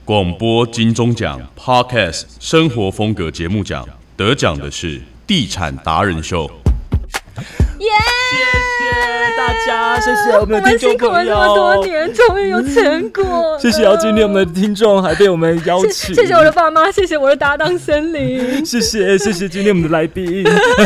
广播金钟奖 Podcast 生活风格节目奖得奖的是地产达人秀。 耶！ 谢谢大家，谢谢我们的听众朋友， 我们辛苦了这么多年，终于有成果。 谢谢今天我们的听众还被我们邀请， 谢谢我的爸妈，谢谢我的搭档森林， 谢谢今天我们的来宾。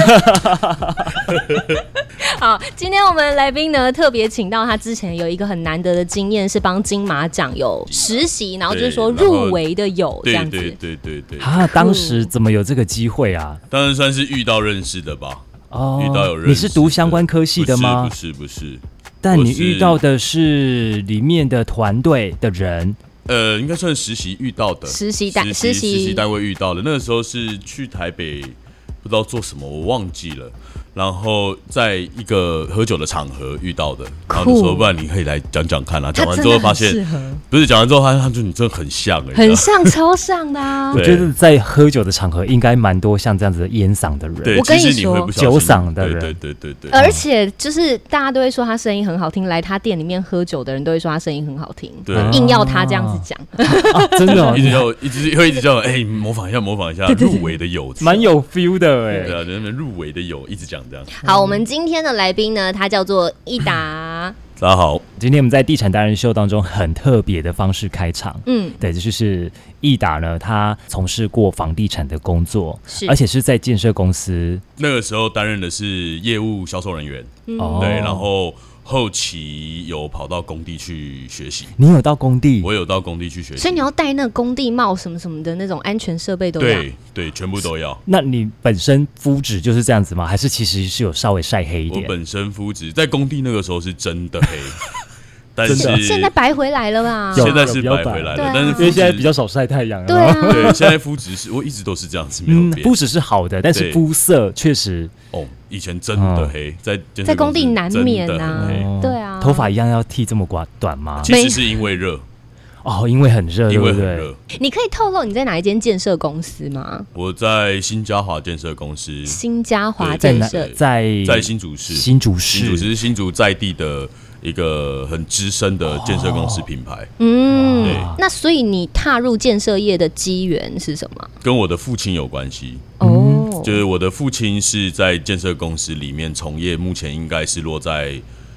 好，今天我们来宾呢特别请到他之前有一个很难得的经验，是帮金马奖有实习，然后就是说入围的有这样子。 对。 当时怎么有这个机会啊？ 当然算是遇到认识的吧。遇到有认识的。 你是读相关科系的吗？ 不是。 但你遇到的是里面的团队的人。 应该算实习遇到的。实习单位遇到的。那个时候是去台北，不知道做什么，我忘记了。然后在一个喝酒的场合遇到的，然后就说，不然你可以来讲讲看啊。讲完之后发现，不是讲完之后发现，他就你真的很像很像，超像的啊！ 我觉得在喝酒的场合应该蛮多像这样子的烟嗓的人。 对， 我跟你说， 酒嗓的人， 对。 而且就是大家都会说他声音很好听，来他店里面喝酒的人都会说他声音很好听，硬要他这样子讲， 真的， 一直叫模仿一下，入围的有， 蛮有 feel 的对啊，人们入围的有，一直讲这样。 好，我们今天的来宾呢，他叫做奕达。 大家好， 今天我们在地产达人秀当中很特别的方式开场。对，这就是奕达呢，他从事过房地产的工作，而且是在建设公司。 那个时候担任的是业务销售人员，对，然后后期有跑到工地去学习。 你有到工地？ 我有到工地去学习， 所以你要戴那个工地帽什么什么的那种安全设备都要。 对，全部都要。 那你本身肤质就是这样子吗？还是其实是有稍微晒黑一点？ 我本身肤质在工地那个时候是真的黑。但是现在白回来了吧？ 现在是白回来了，但是因为现在比较少晒太阳了。 对，现在肤质是我一直都是这样子，没有变。 肤质是好的，但是肤色确实以前真的黑，在工地难免啊。对啊， 头发一样要剃这么短吗？ 其实是因为热。 因为很热，对不对？ 你可以透露你在哪一间建设公司吗？ 我在新嘉华建设公司。 新嘉华建设在新竹市。 新竹市是新竹在地的一个很资深的建设公司品牌。 对。那所以你踏入建设业的机缘是什么？ 跟我的父亲有关系。就是我的父亲是在建设公司里面从业，目前应该是落在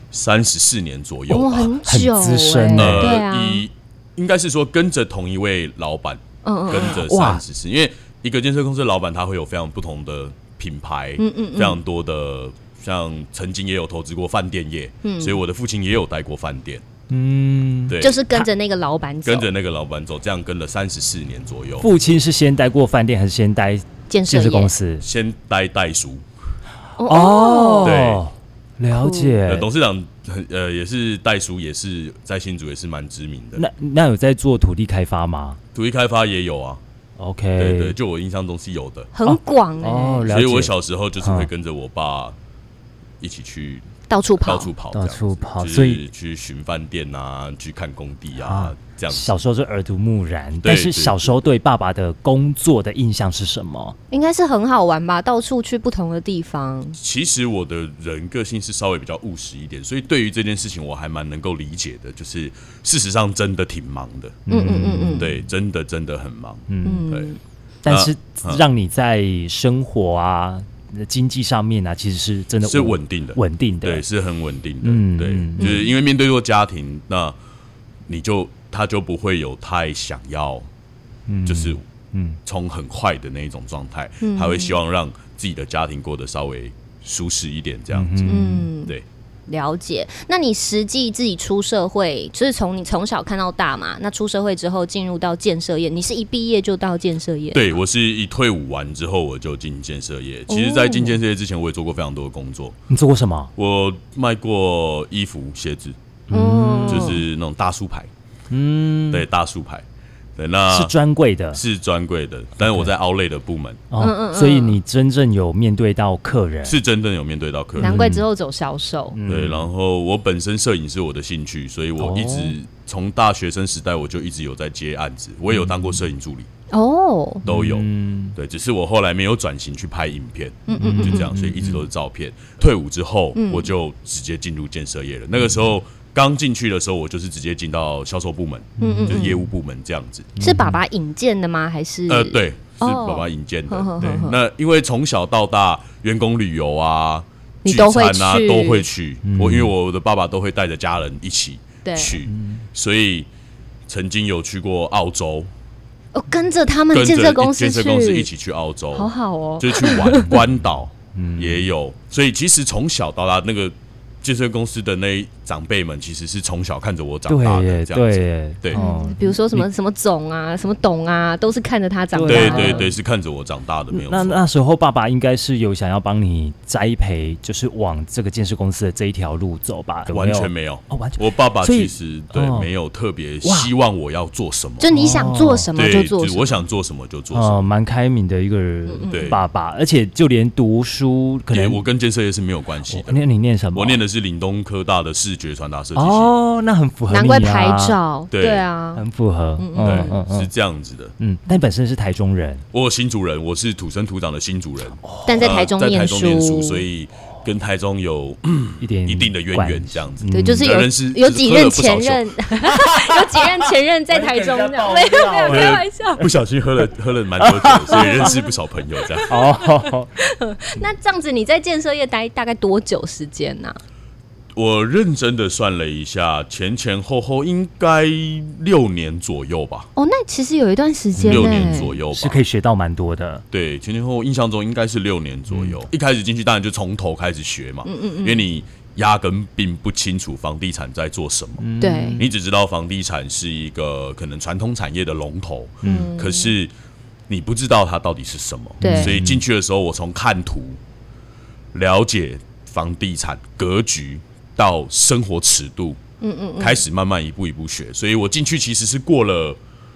34年左右吧。 很久， 很资深。 对啊。 应该是说跟着同一位老板，跟着34，因为一个建设公司的老板他会有非常不同的品牌，非常多的，像曾经也有投资过饭店业，所以我的父亲也有待过饭店，对， 就是跟着那个老板走， 这样跟了34年左右。 父亲是先待过饭店还是先待建设公司？ 先待代书。 对。了解， 董事长也是代书，也是在新竹也是蛮知名的。 那有在做土地开发吗？ 土地开发也有啊。 OK， 对，就我印象中是有的， 很广所以我小时候就是会跟着我爸一起去到处跑， 所以去巡饭店啊，去看工地啊，这样子。 小时候是耳濡目染，但是小时候对爸爸的工作的印象是什么？ 应该是很好玩吧，到处去不同的地方。 其实我的人个性是稍微比较务实一点，所以对于这件事情我还蛮能够理解的。就是事实上真的挺忙的，对，真的很忙，对。 但是让你在生活啊、经济上面啊，其实是真的是稳定的，对，是很稳定的，对，就是因为面对过家庭，那他就不会有太想要，就是冲很快的那一种状态，他会希望让自己的家庭过得稍微舒适一点，这样子，对。 了解。那你实际自己出社会，就是你从小看到大嘛？那出社会之后进入到建设业，你是一毕业就到建设业？ 对，我是一退伍完之后我就进建设业。其实，在进建设业之前，我也做过非常多的工作。 你做过什么？ 我卖过衣服、鞋子，就是那种大书牌。对，大书牌。对，那是专柜的， 但是我在 Outlet 的部门， 所以你真正有面对到客人， 是真正有面对到客人， 难怪之后走销售。 对，然后我本身摄影是我的兴趣，所以我一直从大学生时代我就一直有在接案子，我也有当过摄影助理。都有，对，只是我后来没有转型去拍影片，就这样，所以一直都是照片。退伍之后，我就直接进入建设业了。那个时候刚进去的时候，我就是直接进到销售部门，就是业务部门这样子。 是爸爸引荐的吗？还是对，是爸爸引荐的。对，那因为从小到大，员工旅游啊、聚餐啊都会去。因为我的爸爸都会带着家人一起去，所以曾经有去过澳洲。 跟着他们建设公司一起去澳洲， 好好哦， 就是去玩关岛也有。所以其实从小到大那个。建设公司的那长辈们其实是从小看着我长大的，这样子。对， 比如说什么总啊、什么董啊，都是看着他长大的。 对，是看着我长大的，没有错。那时候爸爸应该是有想要帮你栽培，就是往这个建设公司的这一条路走吧？ 完全没有，完全。我爸爸其实没有特别希望我要做什么， 就你想做什么就做什么， 我想做什么就做什么， 蛮开明的一个爸爸，而且就连读书，可能我跟建设业是没有关系的。 你念什么？ 我念的是岭东科大的视觉传达设计系。 那很符合你啊， 难怪拍照。对啊， 很符合。 是这样子的。 但你本身是台中人， 我新竹人，我是土生土长的新竹人， 但在台中念书， 所以跟台中有一定的渊源，这样子。 对，就是有几任前任，有几任前任在台中，没有开玩笑， 不小心喝了蛮多酒，所以认识不少朋友这样。 那这样子你在建设业待大概多久时间呢？ 我认真的算了一下，前后应该6年左右吧。 那其实有一段时间，6 年左右吧， 是可以学到蛮多的。 对，前后印象中应该是6年左右。一开始进去当然就从头开始学嘛，因为你压根并不清楚房地产在做什么。 对， 你只知道房地产是一个可能传统产业的龙头，可是你不知道它到底是什么。 对， 所以进去的时候，我从看图了解房地产格局。到生活尺度，开始慢慢一步一步学，所以我进去其实是过了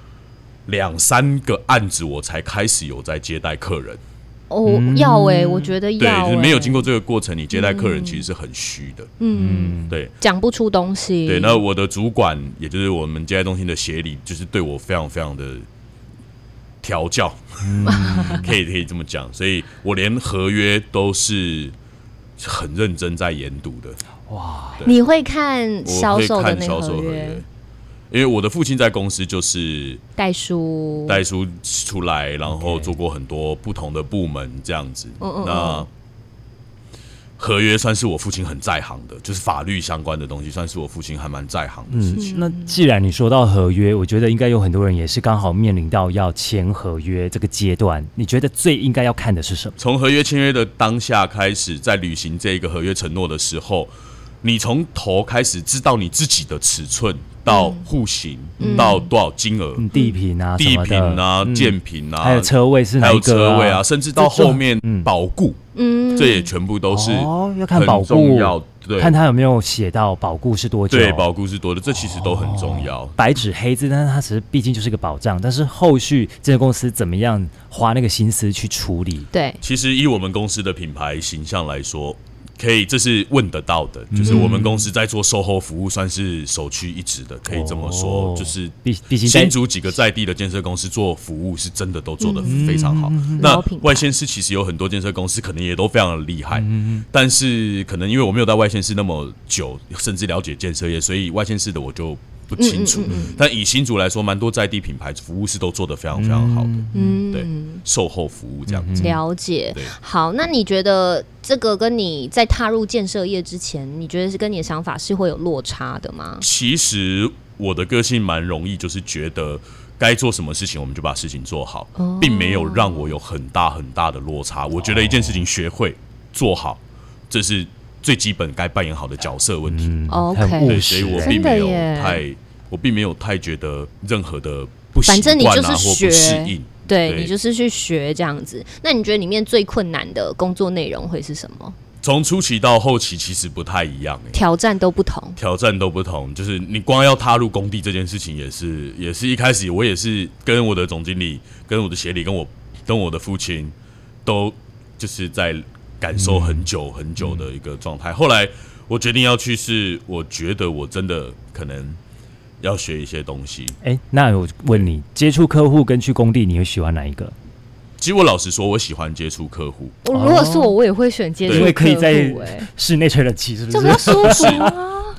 2-3个案子，我才开始有在接待客人。 我觉得要对，就是没有经过这个过程，你接待客人其实是很虚的。对， 讲不出东西。 对，那我的主管，也就是我们接待中心的协理，就是对我非常非常的调教，可以这么讲，所以我连合约都是很认真在研读的。 哇！你会看销售的那个合约？ 因为我的父亲在公司就是带书出来，然后做过很多不同的部门这样子。那合约算是我父亲很在行的，就是法律相关的东西，算是我父亲还蛮在行的事情。 那既然你说到合约，我觉得应该有很多人也是刚好面临到要签合约这个阶段。你觉得最应该要看的是什么？ 从合约签约的当下开始，在履行这个合约承诺的时候，你从头开始知道你自己的尺寸，到户型，到多少金额， 地坪啊、 建坪啊， 还有车位是哪一个、 车位啊，甚至到后面保固，这也全部都是要看保固， 对， 看他有没有写到保固是多久， 对，保固是多的，这其实都很重要。 白纸黑字，但是它其实毕竟就是个保障，但是后续这个公司怎么样花那个心思去处理？ 对， 其实以我们公司的品牌形象来说。可以，这是问得到的，就是我们公司在做售后服务，算是首屈一指的，可以这么说。就是毕竟新竹几个在地的建设公司做服务，是真的都做得非常好。那外县市其实有很多建设公司，可能也都非常的厉害，但是可能因为我没有在外县市那么久，甚至了解建设业，所以外县市的我就不清楚。但以新竹来说，蛮多在地品牌服务是都做得非常非常好的。对，售后服务这样子。 了解。好，那你觉得这个跟你在踏入建设业之前，你觉得是跟你的想法是会有落差的吗？ 其实我的个性蛮容易，就是觉得该做什么事情我们就把事情做好，并没有让我有很大很大的落差。我觉得一件事情学会做好，这是最基本该扮演好的角色问题。 OK， 所以我并没有太觉得任何的不习惯啊或不适应。 对，你就是去学这样子。那你觉得里面最困难的工作内容会是什么？ 从初期到后期其实不太一样， 挑战都不同。 就是你光要踏入工地这件事情，也是一开始我也是跟我的总经理、跟我的协理、跟我的父亲，都就是在感受很久很久的一个状态。后来我决定要去，是我觉得我真的可能要学一些东西。 那我问你，接触客户跟去工地，你会喜欢哪一个？ 其实我老实说，我喜欢接触客户。 如果是我也会选接触客户， 因为可以在室内吹冷气，是不是？ 就比较舒服啊。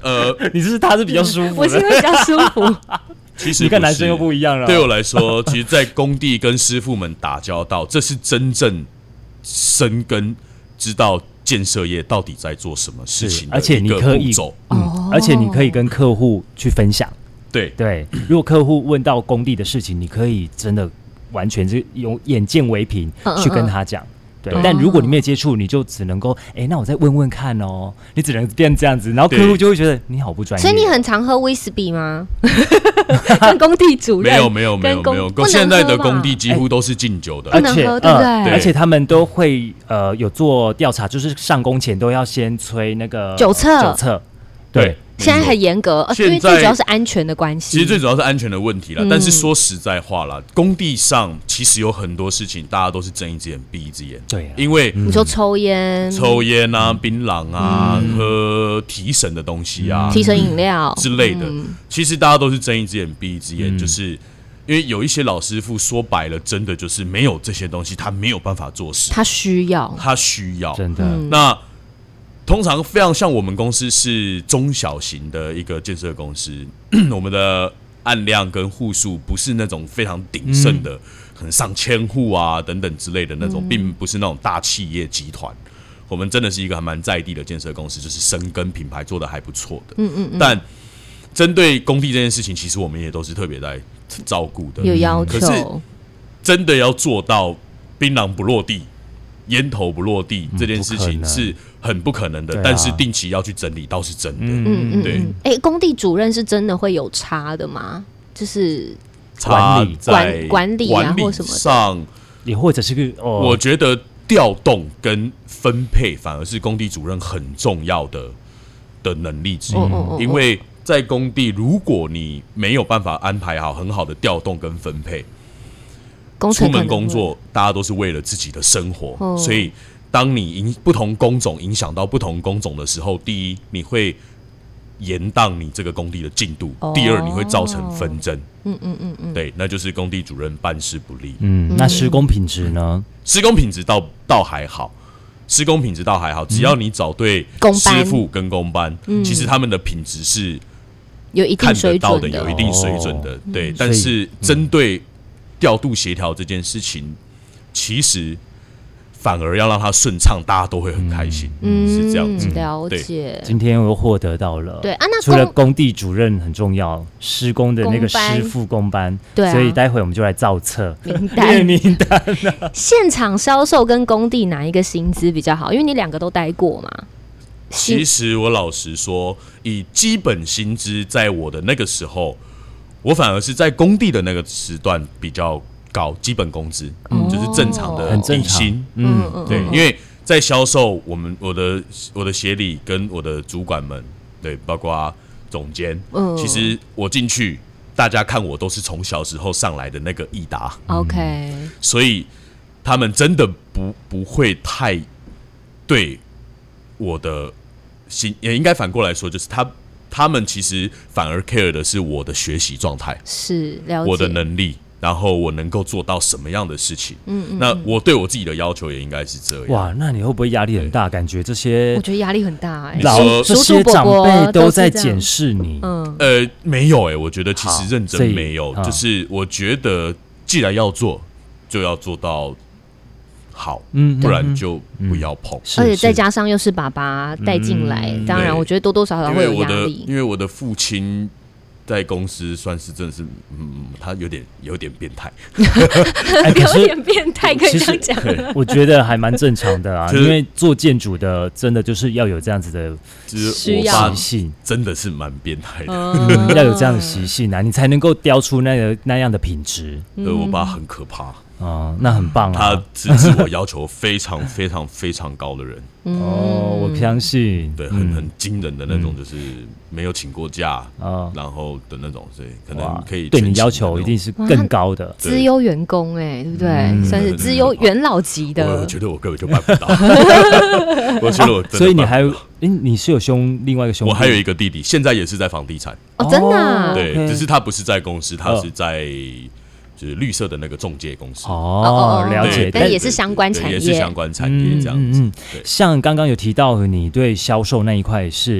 你是他是比较舒服的， 我是因为比较舒服。 其实你跟男生又不一样了。 对我来说，其实，在工地跟师傅们打交道，这是真正深耕，知道建设业到底在做什么事情的一个步骤。 而且你可以跟客户去分享。 对， 如果客户问到工地的事情，你可以真的完全是用眼见为凭去跟他讲。对，但如果你没有接触，你就只能够那我再问问看哦，你只能变这样子，然后客户就会觉得你好不专业。 所以你很常喝威士忌吗？跟工地主任没有，现在的工地几乎都是禁酒的， 不能喝，对不对？ 而且他们都会有做调查，就是上工前都要先催那个酒测， 对。 现在很严格，因为最主要是安全的关系。 其实最主要是安全的问题啦。但是说实在话啦，工地上其实有很多事情，大家都是睁一只眼闭一只眼。 对， 因为你说抽烟啊、槟榔啊、喝提神的东西啊、 提神饮料之类的，其实大家都是睁一只眼闭一只眼，就是因为有一些老师傅说白了，真的就是没有这些东西，他没有办法做事， 他需要， 真的。 那通常非常像我们公司是中小型的一个建设公司，我们的案量跟户数不是那种非常鼎盛的，可能上千户啊等等之类的那种，并不是那种大企业集团。我们真的是一个还蛮在地的建设公司，就是深耕品牌做的还不错的。但针对工地这件事情，其实我们也都是特别在照顾的， 有要求。 可是真的要做到槟榔不落地、烟头不落地这件事情是很不可能的，但是定期要去整理倒是真的。 对，工地主任是真的会有差的吗？就是管理啊，或什么上， 也或者是我觉得调动跟分配反而是工地主任很重要的能力之一，因为在工地，如果你没有办法安排好很好的调动跟分配，出门工作大家都是为了自己的生活，所以当你不同工种影响到不同工种的时候，第一你会延宕你这个工地的进度，第二你会造成纷争。对，那就是工地主任办事不力。 那施工品质呢？ 施工品质倒还好，只要你找对师傅跟工班，其实他们的品质是有一定水准的， 有一定水准的。对，但是针对调度协调这件事情，其实反而要让它顺畅，大家都会很开心。是这样子。 了解。 今天我又获得到了。 对啊，那除了工地主任很重要，施工的那个师傅工班， 对， 所以待会我们就来造册名单。现场销售跟工地哪一个薪资比较好？因为你两个都待过嘛。 其实我老实说，以基本薪资，在我的那个时候，我反而是在工地的那个时段比较高，基本工资就是正常的底薪。对，因为在销售，我的协理跟我的主管们，对，包括总监，其实我进去，大家看我都是从小时候上来的那个益达。 OK， 所以他们真的不会太对我的心，也应该反过来说，就是他们其实反而 care 的是我的学习状态， 是了解我的能力，然后我能够做到什么样的事情。那我对我自己的要求也应该是这样。 哇，那你会不会压力很大？感觉这些， 我觉得压力很大。 这些长辈都在检视你。 没有我觉得其实认真没有，就是我觉得既然要做，就要做到好，不然就不要碰。 而且再加上又是爸爸带进来，当然我觉得多多少少会有压力。 因为我的父亲在公司算是真的是，他有点变态。 有点变态，可以这样讲。 我觉得还蛮正常的啊，因为做建筑的真的就是要有这样子的需要习性，真的是蛮变态的。 要有这样的习性啊，你才能够雕出那样的品质。 我爸很可怕。 那很棒啊！ 他是自我要求非常非常非常高的人。 我相信， 对，很惊人的那种，就是没有请过假，然后的那种，所以可能可以对你要求一定是更高的。 资优员工对不对？算是资优元老级的。 我觉得我根本就办不到。我觉得我真的， 所以你还你是有另外一个兄弟？ 我还有一个弟弟，现在也是在房地产。 真的？ 对，只是他不是在公司，他是在。就是绿色的那个中介公司了解， 但也是相关产业， 这样子。 像刚刚有提到你对销售那一块是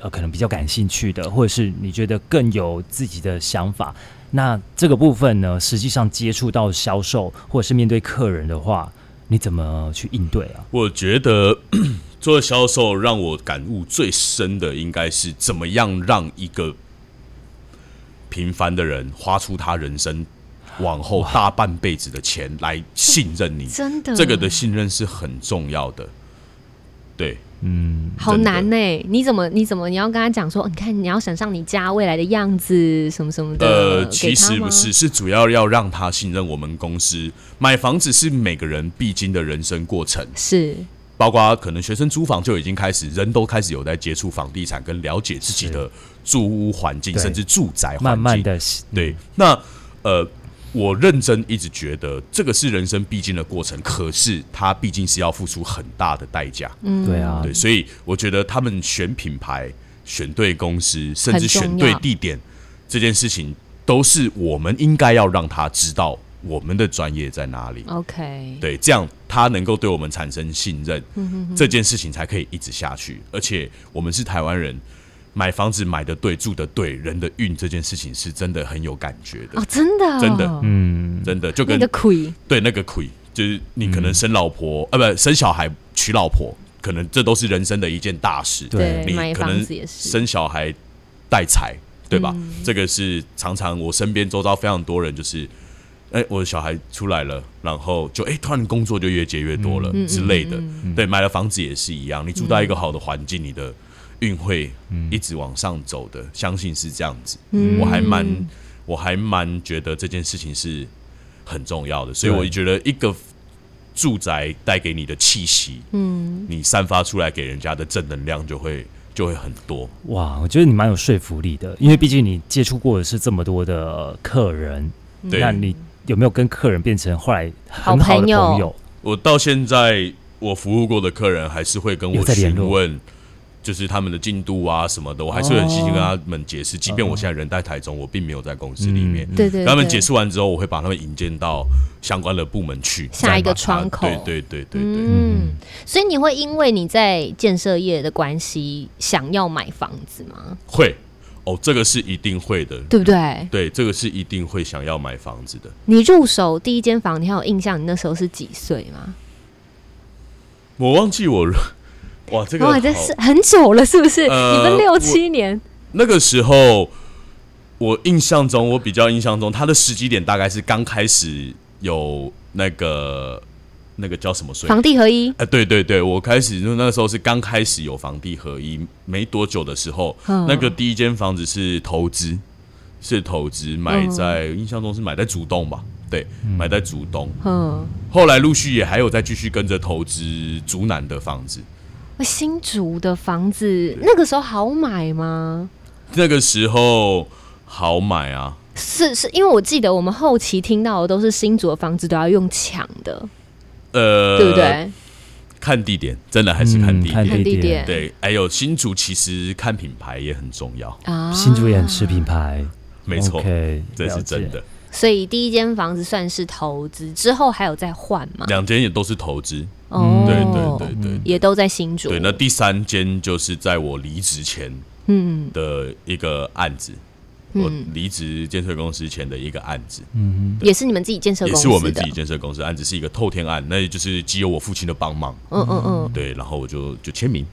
可能比较感兴趣的，或者是你觉得更有自己的想法。那这个部分呢，实际上接触到销售或者是面对客人的话，你怎么去应对啊？ 我觉得做销售让我感悟最深的，应该是怎么样让一个平凡的人花出他人生往后大半辈子的钱来信任你。 真的， 这个的信任是很重要的。对。 好难呢、你要跟他讲说，你看你要想象你家未来的样子什么什么的。 其实不是，是主要要让他信任我们公司。买房子是每个人必经的人生过程， 是包括可能学生租房就已经开始，人都开始有在接触房地产，跟了解自己的住屋环境，甚至住宅环境。 慢慢的， 对，那我认真一直觉得这个是人生必经的过程，可是它毕竟是要付出很大的代价。 对啊， 对，所以我觉得他们选品牌、选对公司，甚至选对地点，这件事情都是我们应该要让他知道我们的专业在哪里。 OK， 对，这样他能够对我们产生信任，这件事情才可以一直下去。而且我们是台湾人。买房子买的对，住的对，人的运这件事情是真的很有感觉的哦，真的， 真的，真的就跟那个亏， 对那个亏，就是你可能生老婆，不生小孩娶老婆，可能这都是人生的一件大事。 对， 你可能生小孩带财，对吧？这个是常常我身边周遭非常多人就是。我的小孩出来了，然后就突然工作就越接越多了之类的。对，买了房子也是一样，你住到一个好的环境，你的运会一直往上走的，相信是这样子。我还蛮觉得这件事情是很重要的，所以我觉得一个住宅带给你的气息，你散发出来给人家的正能量就会很多。 哇，我觉得你蛮有说服力的，因为毕竟你接触过的是这么多的客人，那你有没有跟客人变成后来很好的朋友？ 我到现在，我服务过的客人还是会跟我询问，就是他们的进度啊什么的，我还是会很细心跟他们解释。即便我现在人在台中，我并没有在公司里面， 对，跟他们解释完之后，我会把他们引荐到相关的部门去， 下一个窗口。 对。 所以你会因为你在建设业的关系，想要买房子吗？ 会。这个是一定会的， 对不对？ 对，这个是一定会想要买房子的。 你入手第一间房，你还有印象？你那时候是几岁吗？ 我忘记我，这个这是很久了，是不是？你们6、7年那个时候，我比较印象中，它的时机点大概是刚开始有那个叫什么税？ 房地合一。 对，我开始那时候是刚开始有房地合一没多久的时候，那个第一间房子是投资，买在印象中是买在竹东吧？对，买在竹东。后来陆续也还有再继续跟着投资竹南的房子。 新竹的房子那个时候好买吗？ 那个时候好买啊， 是因为我记得我们后期听到的都是新竹的房子都要用抢的。对不对？ 看地点，真的还是看地点。 对， 还有新竹，其实看品牌也很重要啊。 新竹也很吃品牌， 没错，这是真的。 所以第一间房子算是投资，之后还有再换吗 ？2间也都是投资。对， 也都在新竹。 对，那第3间就是在我离职前的一个案子。我离职建设公司前的一个案子， 也是你们自己建设公司的， 也是我们自己建设公司案子，是一个透天案，那也就是基于我父亲的帮忙，对，然后我就签名，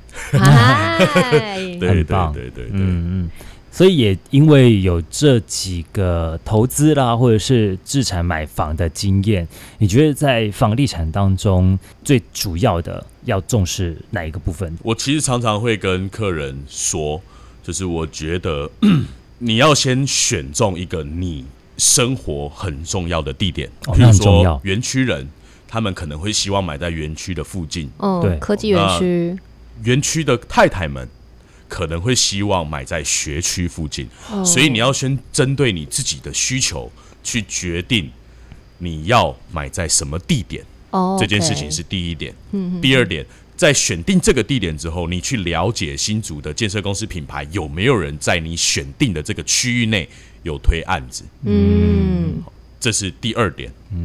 对， 所以也因为有这几个投资啦，或者是置产买房的经验，你觉得在房地产当中最主要的要重视哪一个部分？ 我其实常常会跟客人说，就是我觉得。你要先选中一个你生活很重要的地点，比如说园区人，他们可能会希望买在园区的附近， 对，科技园区。 园区的太太们可能会希望买在学区附近，所以你要先针对你自己的需求去决定你要买在什么地点。这件事情是第一点。第二点。在选定这个地点之后，你去了解新竹的建设公司品牌有没有人在你选定的这个区域内有推案子，这是第2点。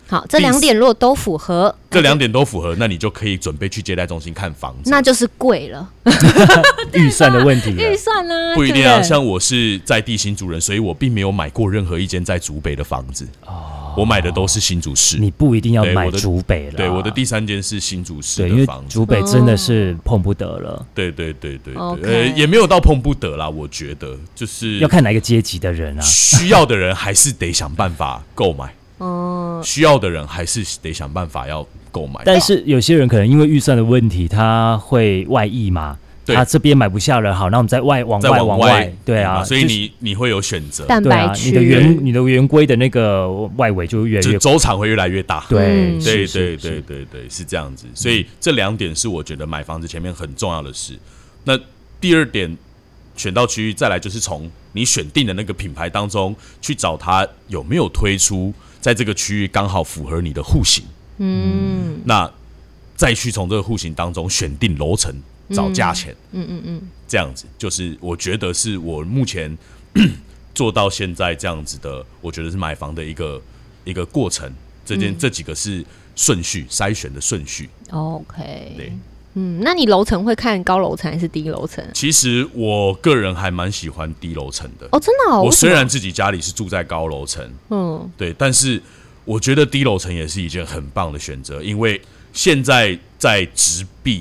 好，这2点如果都符合， 那你就可以准备去接待中心看房子， 那就是贵了。 预算的问题， 预算呢不一定啊。像我是在地新竹人，所以我并没有买过任何一间在竹北的房子。我买的都是新竹市。 你不一定要买竹北了。 对，我的第3间是新竹市的房子， 因为竹北真的是碰不得了。 对，也没有到碰不得啦。我觉得就是要看哪一个阶级的人啊， 需要的人还是得想办法购买。需要的人还是得想办法要购买， 但是有些人可能因为预算的问题，他会外溢嘛，他这边买不下了，好，那我们再往外，对啊， 所以你会有选择， 蛋白区， 你的圆规的那个外围就越来越， 周长会越来越大， 对， 对，是这样子，所以这2点是我觉得买房子前面很重要的事。那第2点，选到区域，再来就是从你选定的那个品牌当中去找它有没有推出在这个区域刚好符合你的户型，那再去从这个户型当中选定楼层，找价钱，这样子就是我觉得是我目前做到现在这样子的，我觉得是买房的一个过程，这几个是顺序筛选的顺序。 OK， 对。那你楼层会看高楼层还是低楼层？ 其实我个人还蛮喜欢低楼层的。 真的哦。 我虽然自己家里是住在高楼层，对，但是我觉得低楼层也是一件很棒的选择，因为现在在植被，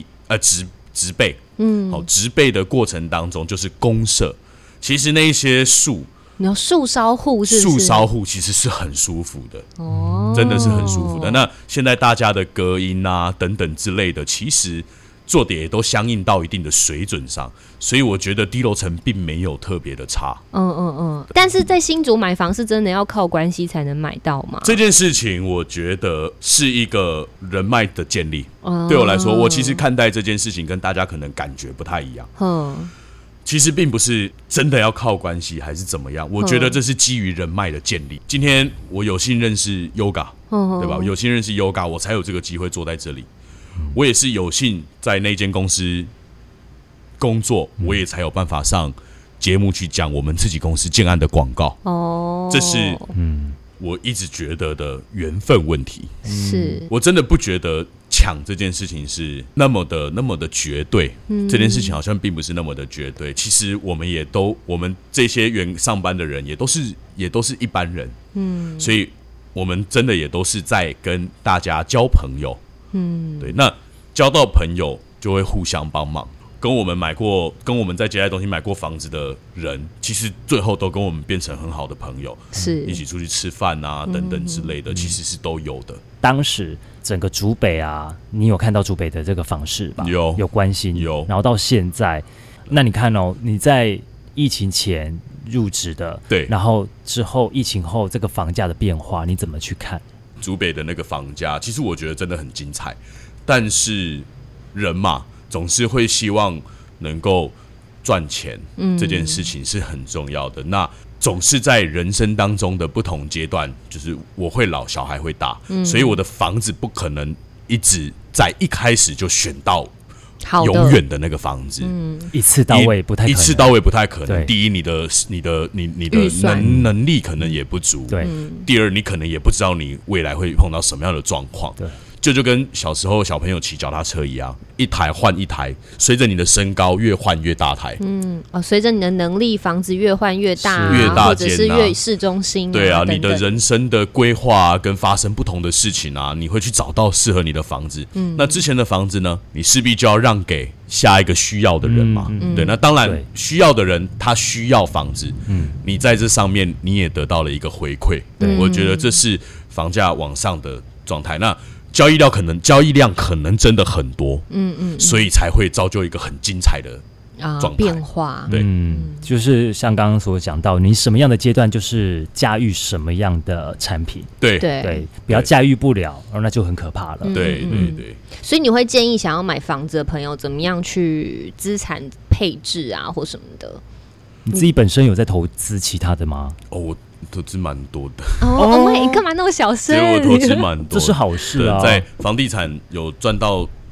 植被的过程当中就是公设，其实那一些树。 你要树梢户是不是？ 树梢户其实是很舒服的，真的是很舒服的。那现在大家的隔音啊等等之类的，其实做的也都相应到一定的水准上，所以我觉得低楼层并没有特别的差。 但是在新竹买房是真的要靠关系才能买到吗？ 这件事情我觉得是一个人脉的建立。对我来说，我其实看待这件事情跟大家可能感觉不太一样。其实并不是真的要靠关系还是怎么样，我觉得这是基于人脉的建立。今天我有幸认识 Yoga， 对吧？有幸认识 Yoga， 我才有这个机会坐在这里。我也是有幸在那间公司工作，我也才有办法上节目去讲我们自己公司建案的广告。这是我一直觉得的缘分问题。 是我真的不觉得抢这件事情是那么的绝对，这件事情好像并不是那么的绝对。其实我们这些上班的人也都是一般人，所以我们真的也都是在跟大家交朋友，对，那交到朋友就会互相帮忙。跟我们在接待中心买过房子的人，其实最后都跟我们变成很好的朋友，是一起出去吃饭啊等等之类的，其实是都有的。 当时整个竹北啊，你有看到竹北的这个房市吧？有关心，有。然后到现在，那你看哦，你在疫情前入职的，对，然后之后疫情后这个房价的变化，你怎么去看？ 竹北的那个房价，其实我觉得真的很精彩，但是人嘛。总是会希望能够赚钱，这件事情是很重要的。那总是在人生当中的不同阶段，就是我会老，小孩会大，所以我的房子不可能一直在一开始就选到永远的那个房子， 一次到位不太可能。第一，你的能力可能也不足；对，第二，你可能也不知道你未来会碰到什么样的状况。对。就跟小时候小朋友骑脚踏车一样，一台换一台，随着你的身高越换越大台。 随着你的能力，房子越换越大， 越大间， 或者是越市中心。 对啊，你的人生的规划跟发生不同的事情啊，你会去找到适合你的房子。那之前的房子呢，你势必就要让给下一个需要的人嘛。对，那当然需要的人他需要房子，你在这上面你也得到了一个回馈。我觉得这是房价往上的状态。那交易量可能真的很多，所以才会造就一个很精彩的状态变化。 对， 就是像刚刚所讲到，你什么样的阶段就是驾驭什么样的产品，对，不要驾驭不了，那就很可怕了。 对。 所以你会建议想要买房子的朋友怎么样去资产配置啊，或什么的？ 你自己本身有在投资其他的吗？ 我投资蛮多的。 你干嘛那么小声？ 我投资蛮多， 这是好事啊。 在房地产有赚到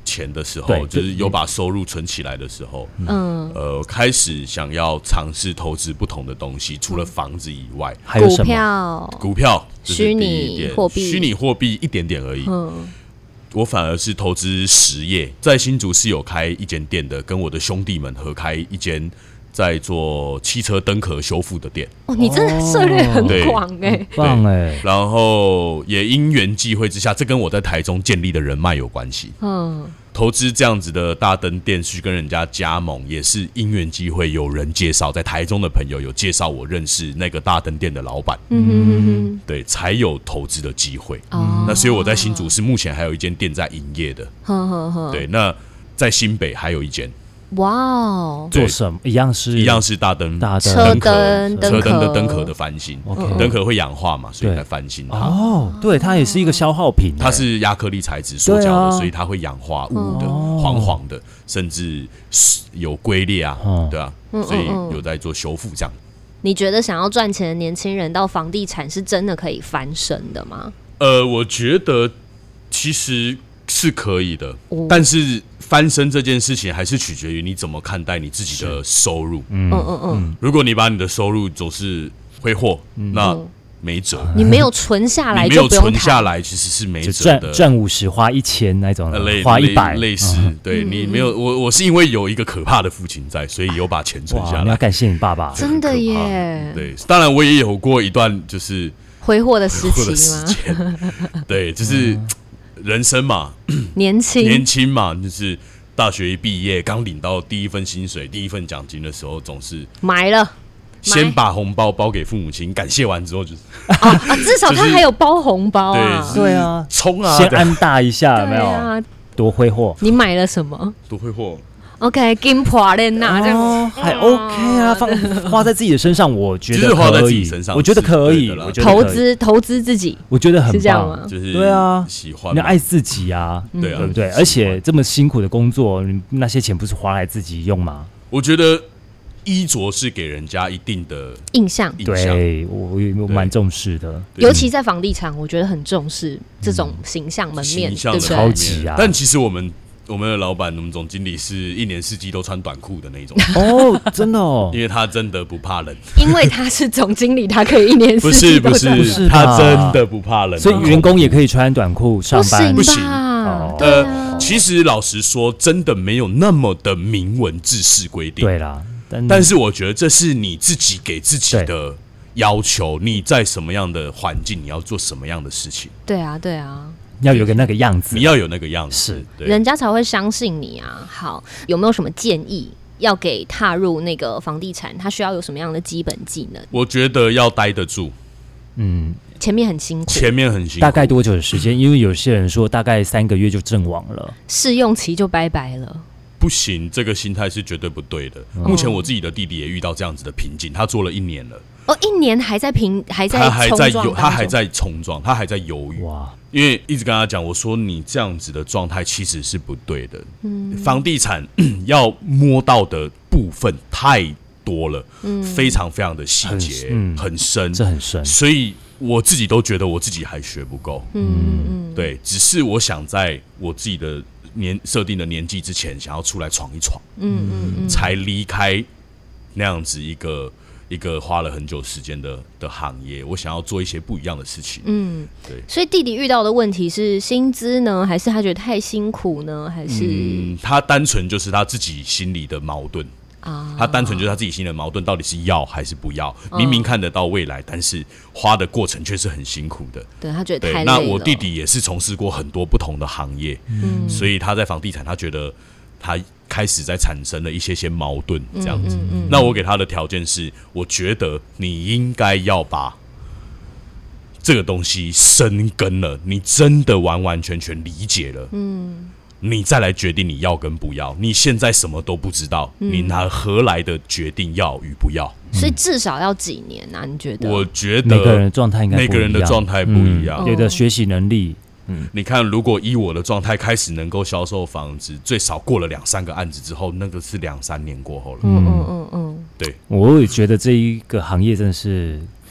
钱的时候，就是有把收入存起来的时候，开始想要尝试投资不同的东西，除了房子以外， 还有什么？ 股票、 虚拟货币一点点而已。我反而是投资实业，在新竹是有开一间店的，跟我的兄弟们合开一间在做汽车灯壳修复的店。 哦，你真的涉猎很广棒哎！ 然后也因缘际会之下，这跟我在台中建立的人脉有关系。投资这样子的大灯店去跟人家加盟，也是因缘机会，有人介绍，在台中的朋友有介绍我认识那个大灯店的老板，对，才有投资的机会。那所以我在新竹市目前还有一间店在营业的，对，那在新北还有一间。 哇哦！ 做什么？一样是大灯车灯的灯壳的翻新，灯壳会氧化嘛，所以才翻新它。 哦，对，它也是一个消耗品， 它是亚克力材质、塑胶的，所以它会氧化雾的、黄黄的，甚至有龟裂啊，对啊，所以有在做修复这样。 你觉得想要赚钱的年轻人到房地产是真的可以翻身的吗？ 我觉得其实是可以的，但是翻身这件事情还是取决于你怎么看待你自己的收入。如果你把你的收入总是挥霍，那没辙。 你没有存下来， 你没有存下来，其实是没辙的。 赚50花1000那种，花100 类似。对你没有我是因为有一个可怕的父亲在，所以有把钱存下来。 你要感谢你爸爸， 真的耶。 对，当然我也有过一段就是挥霍的时期吗？对，就是人生嘛， 年轻嘛，就是大学一毕业，刚领到第一份薪水、第一份奖金的时候，总是买了。 先把红包包给父母亲，感谢完之后就是至少他还有包红包啊， 对啊， 冲啊， 先安大一下，有没有？多挥霍！ 你买了什么？ 多挥霍。 OK， 金破链呐，这样还 OK 啊，花在自己的身上，我觉得花在自己身上， 我觉得可以， 投资自己， 我觉得很棒， 是这样吗？ 就是对啊， 喜欢你要爱自己啊，对不对？而且这么辛苦的工作，那些钱不是花来自己用吗？ 我觉得衣着是给人家一定的印象， 对我蛮重视的， 尤其在房地产，我觉得很重视这种形象门面，对不对？ 超级啊！ 但其实我们的老板，我们总经理是一年四季都穿短裤的那种哦，真的哦， 因为他真的不怕冷， 因为他是总经理，他可以一年四季都穿。 不是， 他真的不怕冷， 所以员工也可以穿短裤上班， 不行。 其实老实说，真的没有那么的明文制式规定， 对啦。 但是我觉得这是你自己给自己的要求，你在什么样的环境，你要做什么样的事情。 对啊。 要有个那个样子， 你要有那个样子， 人家才会相信你啊。好，有没有什么建议要给踏入那个房地产，他需要有什么样的基本技能？ 我觉得要待得住， 前面很辛苦， 大概多久的时间？因为有些人说大概3个月就阵亡了， 试用期就拜拜了。 不行，这个心态是绝对不对的。目前我自己的弟弟也遇到这样子的瓶颈，他做了1年了。 1年还在冲撞， 他还在犹豫。哇！因为一直跟他讲，我说你这样子的状态其实是不对的。房地产要摸到的部分太多了，非常非常的细节，很深， 这很深。 所以我自己都觉得我自己还学不够。对，只是我想在我自己的设定的年纪之前，想要出来闯一闯，才离开那样子一个花了很久时间的行业。我想要做一些不一样的事情。对。所以弟弟遇到的问题是薪资呢，还是他觉得太辛苦呢，还是他单纯就是他自己心里的矛盾啊？他单纯就是他自己心里的矛盾，到底是要还是不要？明明看得到未来，但是花的过程却是很辛苦的。 对，他觉得太累了。 那我弟弟也是从事过很多不同的行业，所以他在房地产，他觉得他开始在产生了一些矛盾，这样子。那我给他的条件是，我觉得你应该要把这个东西生根了，你真的完完全全理解了，你再来决定你要跟不要。你现在什么都不知道，你哪何来的决定要与不要？ 所以至少要几年啊？你觉得？ 我觉得每个人的状态应该不一样， 每个人的状态不一样， 有的学习能力。 你看，如果依我的状态开始能够销售房子，最少过了2-3个案子之后，那个是2-3年过后了。对， 我也觉得这一个行业真的是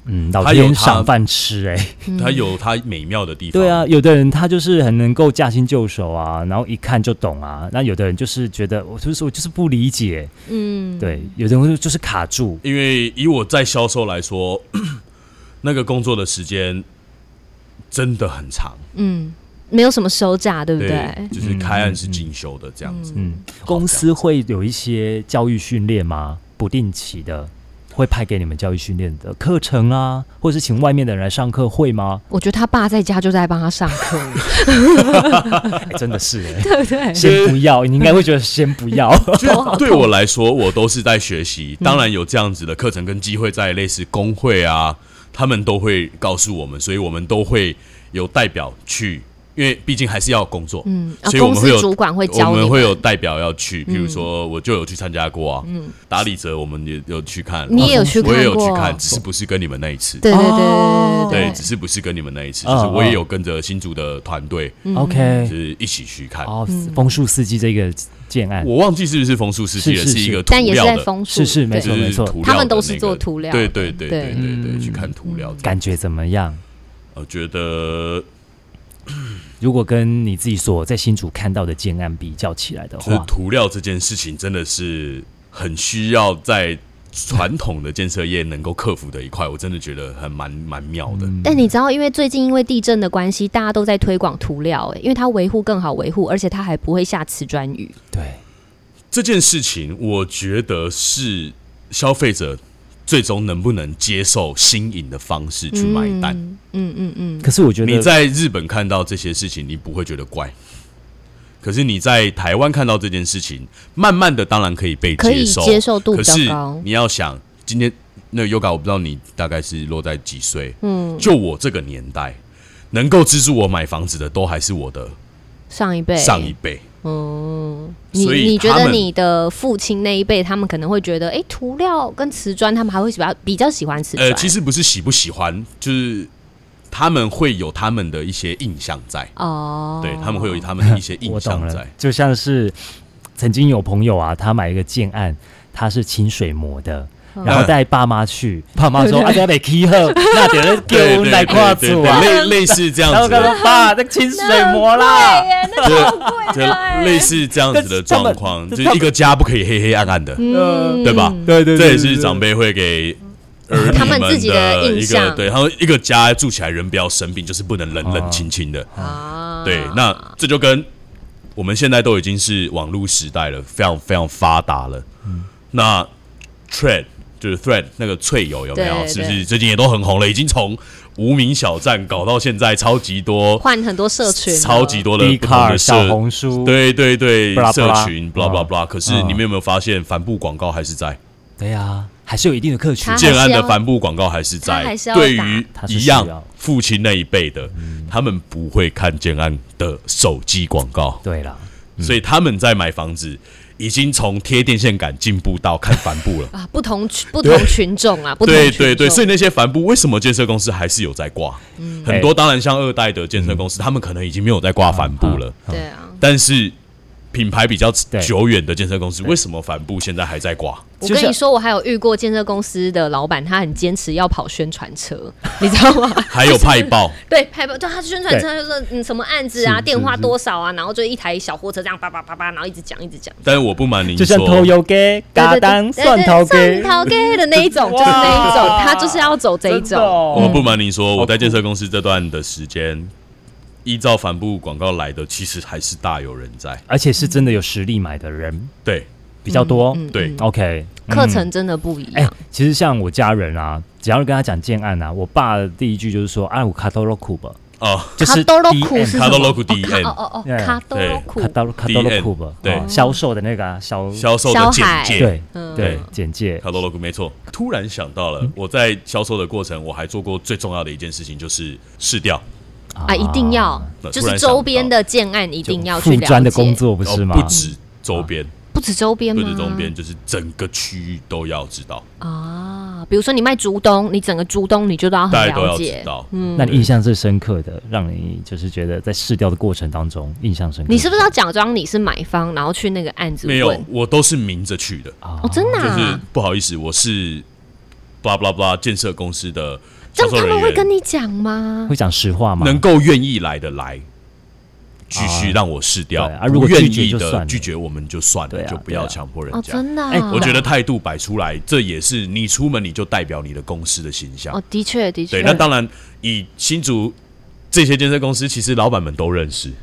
老天赏饭吃他有他美妙的地方。 对啊，有的人他就是很能够驾轻就熟啊，然后一看就懂啊。那有的人就是觉得我就是不理解，对，有的人就是卡住。 因为以我在销售来说，那个工作的时间真的很长， 没有什么休假，对不对？ 就是开案是进修的这样子。 公司会有一些教育训练吗？不定期的会派给你们教育训练的课程啊，或是请外面的人来上课，会吗？ 我觉得他爸在家就在帮他上课， 真的是对不对？ 先不要，你应该会觉得先不要。 对我来说，我都是在学习。当然有这样子的课程跟机会，在类似工会啊，他们都会告诉我们，所以我们都会有代表去。因为毕竟还是要工作，所以我们会有公司主管会教你们， 我们会有代表要去，比如说我就有去参加过啊，打理者我们也有去看， 你也有去看过， 我也有去看，只是不是跟你们那一次， 对， 只是不是跟你们那一次，就是我也有跟着新竹的团队 ，OK， 就是一起去看。 枫树四季这个建案， 我忘记是不是枫树四季了，是一个涂料的， 但也是在枫树， 是没错， 他们都是做涂料， 对，去看涂料， 感觉怎么样？ 我觉得。 如果跟你自己所在新竹看到的建案比较起来的话， 就是涂料这件事情真的是很需要在传统的建设业能够克服的一块，我真的觉得还蛮妙的。 但你知道，最近因为地震的关系，大家都在推广涂料，因为它维护更好维护，而且它还不会下瓷砖雨。 对这件事情，我觉得是消费者最终能不能接受新颖的方式去买单？ 可是我觉得你在日本看到这些事情，你不会觉得怪。可是你在台湾看到这件事情，慢慢的当然可以被接受， 接受度比较高。 可是你要想，今天那个 Yoga， 我不知道你大概是落在几岁？就我这个年代，能够资助我买房子的，都还是我的上一辈。 你觉得你的父亲那一辈，他们可能会觉得，涂料跟瓷砖，他们还会比较喜欢瓷砖。 其实不是喜不喜欢，就是他们会有他们的一些印象在。对，他们会有他们的一些印象在。 就像是曾经有朋友啊，他买一个建案，他是清水模的。然后带爸妈去，爸妈说：“啊，这被起好，那得给我来跨住啊。” 类似这样子。 然后他说：“爸，那清水模啦， 那类似这样子的状况，就是一个家不可以黑黑暗暗的，对吧？ 对， 这也是长辈会给儿女们自己的印象。 对，他们一个家住起来人不要生病，就是不能冷冷清清的。对，那这就跟我们现在都已经是网络时代了，非常非常发达了。那 Thread。就是 Thread 那个脆油有没有？是不是最近也都很红了？已经从无名小站搞到现在超级多， 换很多社群， 超级多的不同的小红书， 对，社群 blah blah blah。可是你们有没有发现，帆布广告还是在？ 对呀，还是有一定的客群。 建案的帆布广告还是在。对于一样父亲那一辈的，他们不会看建案的手机广告。 对啦， 所以他们在买房子。已经从贴电线杆进步到看帆布了不同群众啊， 对，所以那些帆布为什么建设公司还是有在挂？很多当然像二代的建设公司，他们可能已经没有在挂帆布了。 对啊， 但是品牌比较久远的建设公司，为什么帆布现在还在挂？ 我跟你说，我还有遇过建设公司的老板，他很坚持要跑宣传车，你知道吗？ 还有派报， 对派报，对，他宣传车就是什么案子啊，电话多少啊，然后就一台小货车这样叭叭叭叭，然后一直讲。 但是我不瞒您说， 就像头油给嘎当蒜头给的那一种，就是那一种，他就是要走这一种。 我不瞒您说，我在建设公司这段的时间。依照帆布广告来的，其实还是大有人在， 而且是真的有实力买的人， 对， 比较多。 对 ，OK， 课程真的不一样。 其实像我家人啊，只要跟他讲建案啊，我爸的第一句就是说：“啊，我卡多洛库吧。”就是 DM， 卡多洛库 DM， 卡多洛库， 卡多洛库吧，对，销售的那个销售的简介， 对，简介， 卡多洛库没错。突然想到了，我在销售的过程，我还做过最重要的一件事情，就是试调。 一定要，就是周边的建案一定要去了解。 附专的工作不是吗？ 不止周边， 不止周边吗？ 不止周边，就是整个区域都要知道啊。比如说你卖竹东，你整个竹东你就都要很了解，大家都要知道。 那你印象最深刻的，让你就是觉得在试调的过程当中印象深刻， 你是不是要假装你是买方，然后去那个案子问？ 没有，我都是明着去的。 真的？ 就是不好意思，我是 blah blah blah 建设公司的这样他们会跟你讲吗？ 会讲实话吗？ 能够愿意来的来，继续让我试掉。如果愿意的拒绝我们就算了，就不要强迫人家。 真的， 我觉得态度摆出来，这也是你出门你就代表你的公司的形象。 哦，的确。 对，那当然，以新竹这些健身公司，其实老板们都认识。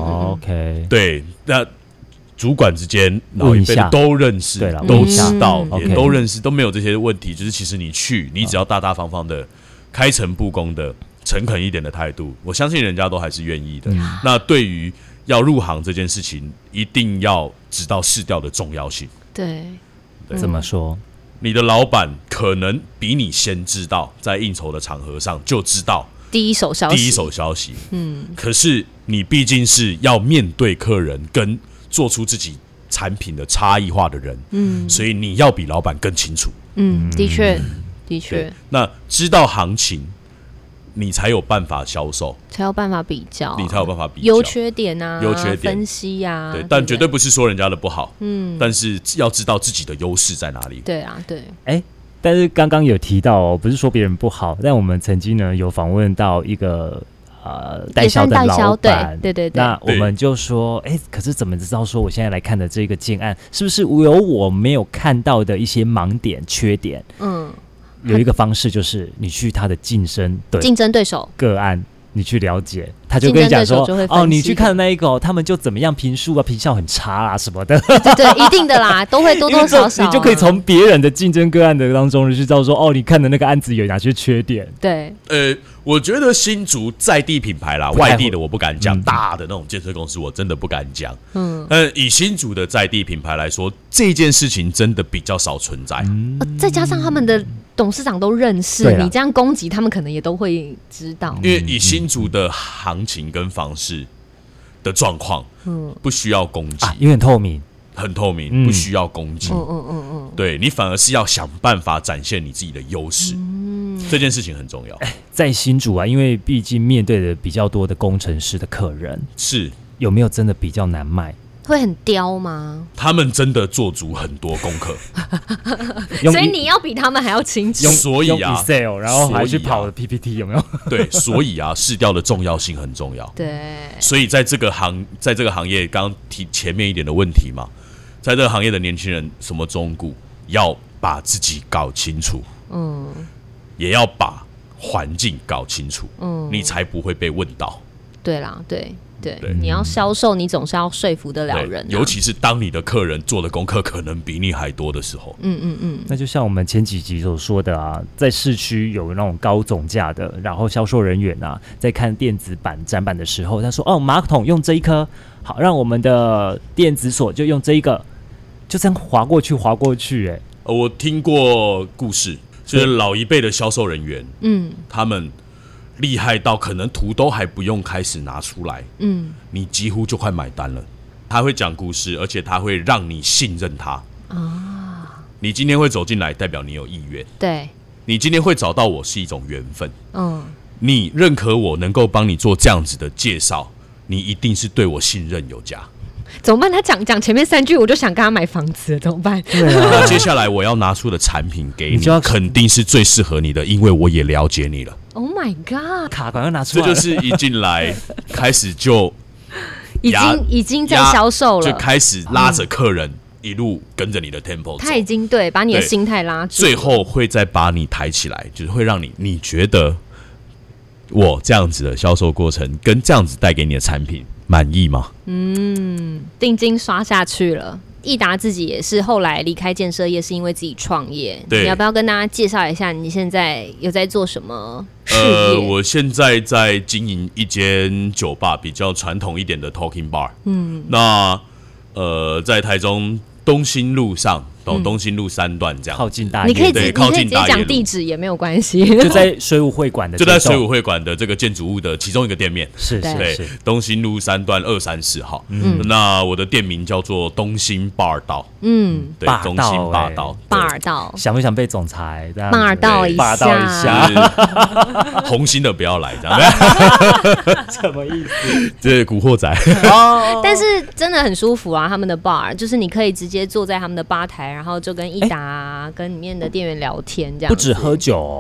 OK。 对，那主管之间老一辈的都认识，都知道，也都认识，都没有这些问题。就是其实你只要大大方方的、开诚布公的、诚恳一点的态度，我相信人家都还是愿意的。那对于要入行这件事情，一定要知道试调的重要性。 对， 怎么说？ 你的老板可能比你先知道，在应酬的场合上就知道第一手消息。 可是你毕竟是要面对客人跟做出自己产品的差异化的人，所以你要比老板更清楚。 的确。 那知道行情，你才有办法销售， 才有办法比较，优缺点啊，分析啊。 对，但绝对不是说人家的不好。但是要知道自己的优势在哪里。 对啊，对。 但是刚刚有提到不是说别人不好，但我们曾经呢有访问到一个代销的老板， 对。 那我们就说，可是怎么知道说我现在来看的这个建案，是不是有我没有看到的一些盲点、缺点？有一个方式就是你去他的竞争对手个案，你去了解，他就跟你讲说，你去看的那一个，他们就怎么样评述啊，评效很差啦什么的。 对，一定的啦，都会多多少少。 你就可以从别人的竞争个案的当中去知道说，你看的那个案子有哪些缺点。 对， 我觉得新竹在地品牌啦，外地的我不敢讲，大的那种建设公司我真的不敢讲。以新竹的在地品牌来说，这件事情真的比较少存在。 再加上他们的董事长都认识，你这样攻击他们，可能也都会知道。 因为以新竹的行情跟房市的状况，不需要攻击， 因为很透明，不需要攻击。对，你反而是要想办法展现你自己的优势。这件事情很重要。 在新竹啊，因为毕竟面对的比较多的工程师的客人， 是有没有真的比较难卖？ 会很刁吗？ 他们真的做足很多功课， 所以你要比他们还要清楚。 所以啊 ，Excel， 然后还去跑 PPT， 有没有？ 对，所以啊，市调的重要性很重要。 对， 所以在这个行业，刚刚提前面一点的问题嘛，在这个行业的年轻人，什么忠告，要把自己搞清楚，也要把环境搞清楚，你才不会被问到。 对啦，对，你要销售，你总是要说服得了人， 尤其是当你的客人做的功课可能比你还多的时候。 那就像我们前几集所说的啊，在市区有那种高总价的，然后销售人员啊，在看电子版展板的时候，他说：“马桶用这一颗，好，让我们的电子锁就用这一个，就这样滑过去。” 我听过故事，就是老一辈的销售人员，他们厉害到可能图都还不用开始拿出来，你几乎就快买单了。他会讲故事，而且他会让你信任他。你今天会走进来，代表你有意愿。 对， 你今天会找到我是一种缘分。你认可我能够帮你做这样子的介绍，你一定是对我信任有加。 怎么办？他讲前面3句，我就想跟他买房子了，怎么办？ 对啊， 那接下来我要拿出的产品给你，肯定是最适合你的，因为我也了解你了。 Oh my god！ 卡赶快拿出来， 这就是一进来开始就已经在销售了， 就开始拉着客人一路跟着你的 tempo 走。 他已经把你的心态拉住， 最后会再把你抬起来，就是会让你觉得我这样子的销售过程跟这样子带给你的产品满意吗？ 定金刷下去了。益达自己也是后来离开建设业，是因为自己创业。你要不要跟大家介绍一下你现在有在做什么事业？ 我现在在经营一间酒吧，比较传统一点的 Talking Bar。那在台中东兴路上，东兴路3段这样， 靠近大业， 你可以直接讲地址也没有关系， 就在水舞会馆的， 就在水舞会馆的这个建筑物的其中一个店面， 是东兴路3段234号。那我的店名叫做东兴霸尔道，对，东兴霸道， 霸尔道， 想不想被总裁霸尔道一下？ 红心的不要来，这样什么意思？ 这古惑仔但是真的很舒服啊，他们的 bar 就是你可以直接坐在他们的吧台，然后就跟益达跟里面的店员聊天，这样不止喝酒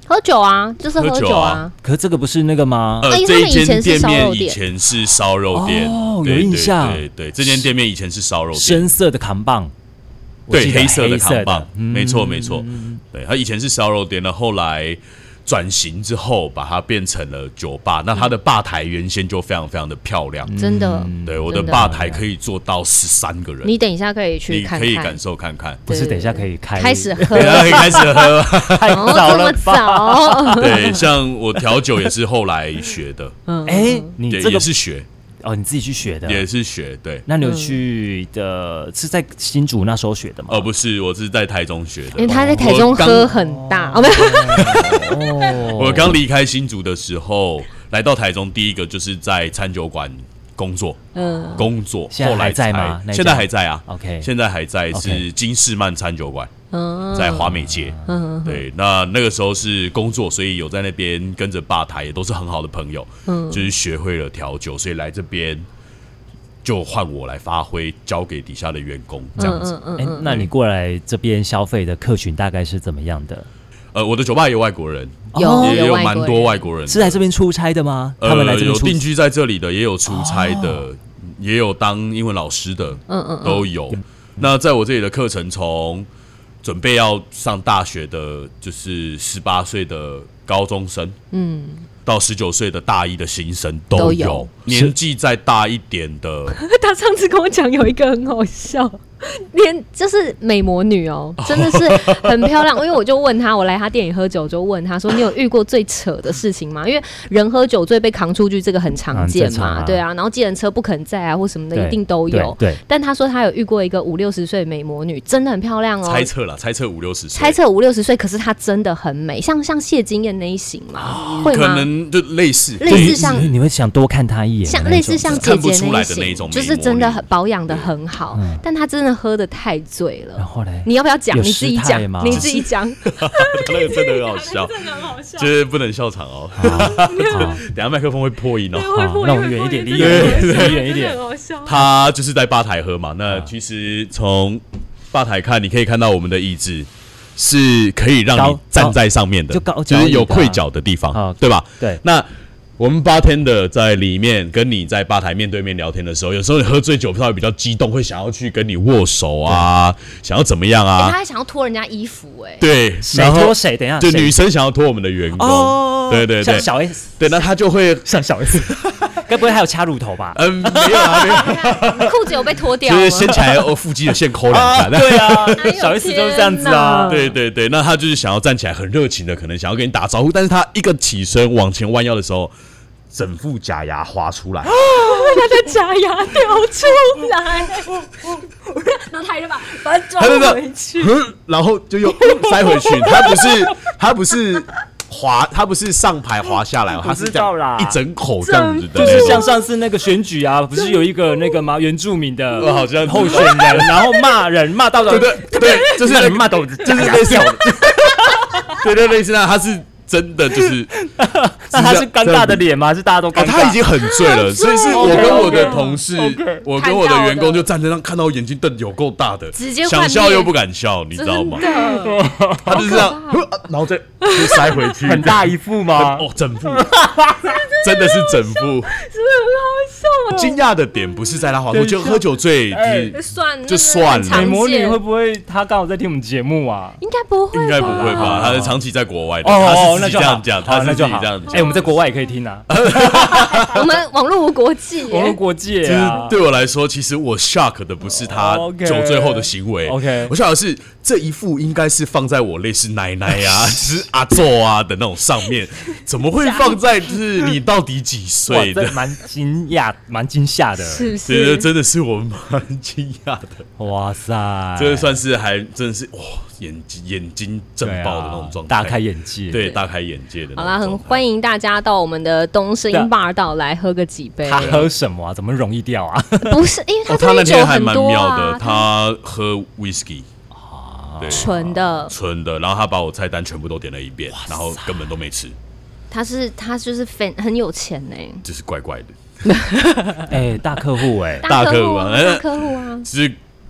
喝酒啊，就是喝酒啊。 可是这个不是那个吗？ 这一间店面以前是烧肉店， 哦，有印象。 对，这间店面以前是烧肉店， 深色的扛棒， 对，黑色的扛棒，没错。对，它以前是烧肉店，后来转型之后，把它变成了酒吧。那它的吧台原先就非常非常的漂亮， 真的。 对，我的吧台可以坐到13个人。 你等一下可以去看看， 你可以感受看看。 不是，等一下可以开始喝， 等一下可以开始喝， 太早了吧？ 对，像我调酒也是后来学的。 你这个也是学。 哦，你自己去学的， 也是学。对， 那你有去的是在新竹那时候学的吗？ 不是，我是在台中学的。 因为他在台中喝很大， 我刚离开新竹的时候，来到台中，第一个就是在餐酒馆工作。 现在还在吗？ 现在还在啊。 OK， 现在还在，是金士曼餐酒馆。在华美街。对，那个时候是工作，所以有在那边跟着吧台，也都是很好的朋友。就是学会了调酒，所以来这边就换我来发挥，交给底下的员工这样子。 那你过来这边消费的客群大概是怎么样的？ 我的酒吧也有外国人， 也有蛮多外国人， 是来这边出差的吗？他们来这边有定居在这里的，也有出差的，也有当英文老师的，都有。那在我这里的课程，从准备要上大学的，就是18岁的高中生，到19岁的大一的新生都有，年纪再大一点的。 他上次跟我讲有一个很好笑，就是美魔女哦，真的是很漂亮。因为我就问他，我来他店里喝酒就问他说：“你有遇过最扯的事情吗？”因为人喝酒醉被扛出去，这个很常见嘛，对啊。然后计程车不肯载啊，或什么的，一定都有。对。但他说他有遇过一个50-60岁的美魔女，真的很漂亮哦。 猜测50-60岁， 猜测50-60岁，可是她真的很美，像谢金燕那一型嘛，会吗？ 可能就类似像你会想多看她一眼， 像类似像姐姐那一型， 就是真的保养的很好，但她真的喝的太醉了。 然后嘞， 你要不要讲？你自己讲，你自己讲。 那个真的很好笑，就是不能笑场哦。等下麦克风会破音哦。 那我们远一点，离远一点。 他就是在吧台喝嘛。那其实从吧台看，你可以看到我们的椅子是可以让你站在上面的，就是有跪脚的地方，对吧？ 对。 那我们bartender在里面跟你在吧台面对面聊天的时候，有时候你喝醉酒稍微比较激动，会想要去跟你握手啊，想要怎么样啊？ 他还想要脱人家衣服对， 谁脱谁？等一下， 就女生想要脱我们的员工，对， 像小 S， 对，那他就会像小 S， 该不会还有掐乳头吧？ 没有啊， 裤子有被脱掉， 就是掀起来腹肌的线抠2下， 对啊，小 S 就是这样子啊， 对，那他就是想要站起来，很热情的，可能想要跟你打招呼，但是他一个起身往前弯腰的时候，整副假牙滑出来， 他的假牙掉出来，然后他就把它装回去， 然后就又塞回去。他不是滑，他不是上排滑下来，他是这样一整口这样子的， 就是像上次那个选举啊，不是有一个那个吗？原住民的好像候选人，然后骂人骂到对，就是人骂到就是类似，对，类似那他是。真的就是， 那他是尴尬的脸吗？是大家都尴尬？ 他已经很醉了，所以是我跟我的同事，我跟我的员工就站在那看到眼睛瞪有够大的，想笑又不敢笑，你知道吗？他就是这样，然后再塞回去， 很大一副吗？ 整副，真的是整副， 真的很好笑。 惊讶的点不是在他滑过，就喝酒醉，就算了。 美魔女会不会他刚好在听我们节目啊？ 应该不会， 应该不会吧？他是长期在国外的。 那就这样讲，他是自己这样讲。我们在国外也可以听啊。 我们网络无国界， 网络国界啊。对我来说，其实我 shock 的不是他酒醉后的行为，我 shock 的是这一副应该是放在我类似奶奶啊、是阿祖啊的那种上面，怎么会放在就是你到底几岁的？ 蛮惊讶，蛮惊吓的， 是不是？ 真的是我蛮惊讶的。 哇塞， 这个算是还真的是哇。眼睛震爆的那种状态， 大开眼界， 对，大开眼界的。 好啦，很欢迎大家到我们的东升bar岛来喝个几杯。 他喝什么啊？怎么容易掉啊？ 不是，因为他那天还蛮妙的，他喝 whisky 纯的，然后他把我菜单全部都点了一遍，然后根本都没吃。 他就是很有钱呢， 就是怪怪的。 大客户大客户啊， 就是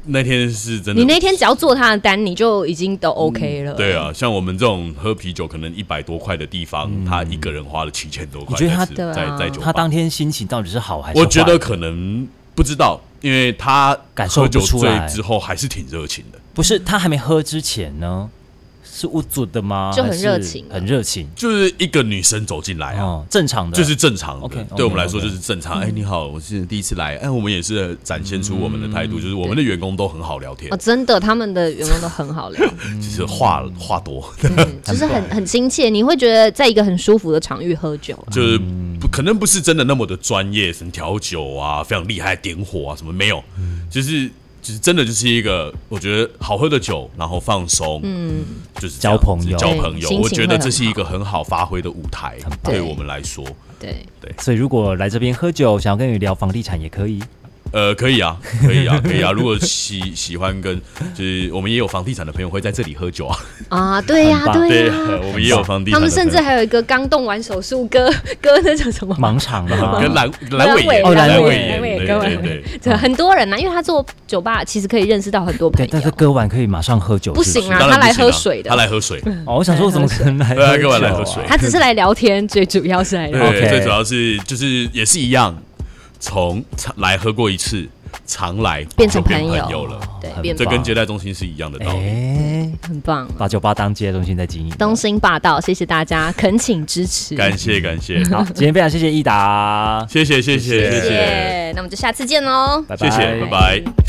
那天是真的， 你那天只要做他的单，你就已经都 OK 了。 对啊，像我们这种喝啤酒可能100多块的地方，他一个人花了7000多块。 你觉得他在酒吧， 他当天心情到底是好还是坏？ 我觉得可能不知道，因为他感受喝酒醉不出来之后还是挺热情的。 不是他还没喝之前呢？是无助的吗？ 就很热情， 很热情， 就是一个女生走进来啊， 正常的， 就是正常的。 OK， 对我们来说就是正常。哎，你好，我是第一次来，我们也是展现出我们的态度，就是我们的员工都很好聊天。 真的，他们的员工都很好聊， 就是话多， 就是很亲切，你会觉得在一个很舒服的场域喝酒， 就是可能不是真的那么的专业，什么调酒啊，非常厉害，点火啊什么没有，就是真的就是一个我觉得好喝的酒，然后放松，就是交朋友， 我觉得这是一个很好发挥的舞台，对我们来说， 对。 所以如果来这边喝酒，想要跟你聊房地产也可以。 可以啊。如果喜欢跟就是我们也有房地产的朋友会在这里喝酒啊。 对呀， 我们也有房地产的朋友。 他们甚至还有一个刚动完手术割那叫什么盲场吗？ 跟阑尾炎， 对，很多人因为他做酒吧，其实可以认识到很多朋友。 但是割完可以马上喝酒？ 不行啊，他来喝水的。 他来喝水。 我想说怎么可能来喝酒？ 割完来喝水， 他只是来聊天，最主要是来聊天。 最主要是就是也是一样。从来喝过一次，常来变成朋友了。 对， 这跟接待中心是一样的道理。 很棒， 把酒吧当接待中心在经营， 东兴霸道，谢谢大家，恳请支持， 感谢。 好，今天非常谢谢奕达， 谢谢。 那我们就下次见喽， 谢谢，拜拜。